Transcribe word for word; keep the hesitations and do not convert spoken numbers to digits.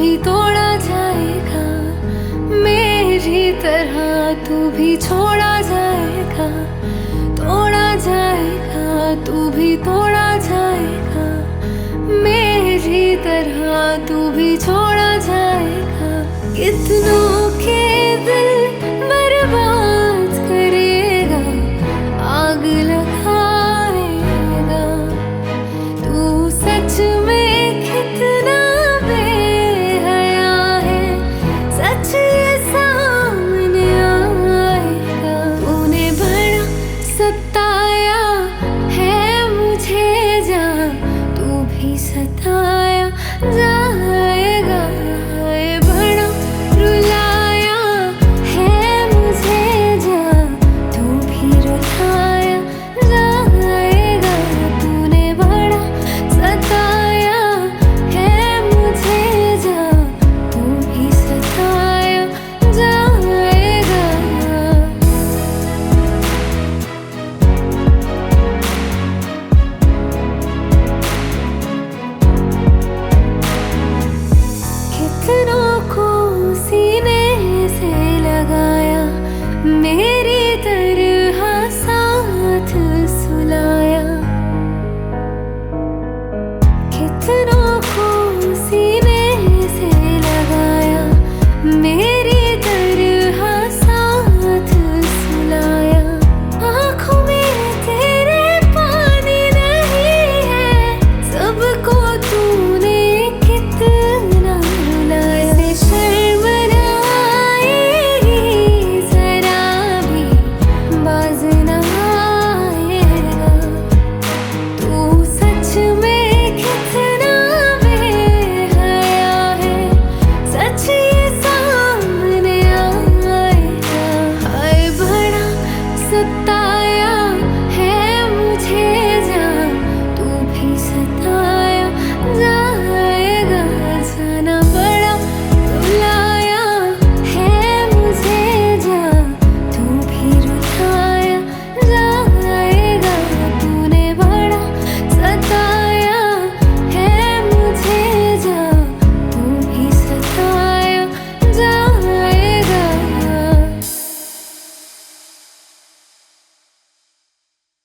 भी तोड़ा जाएगा, मेरी तरह तू भी छोड़ा जाएगा, तोड़ा जाएगा तू भी तोड़ा जाएगा, मेरी तरह तू भी छोड़ा जाएगा। कितनों के दिल बर्बाद करेगा, आग लगाएगा, तू सच में कितना बेहया है, सच ये सामने आएगा। तूने बड़ा सताया है मुझे, जा तू भी सताया जा।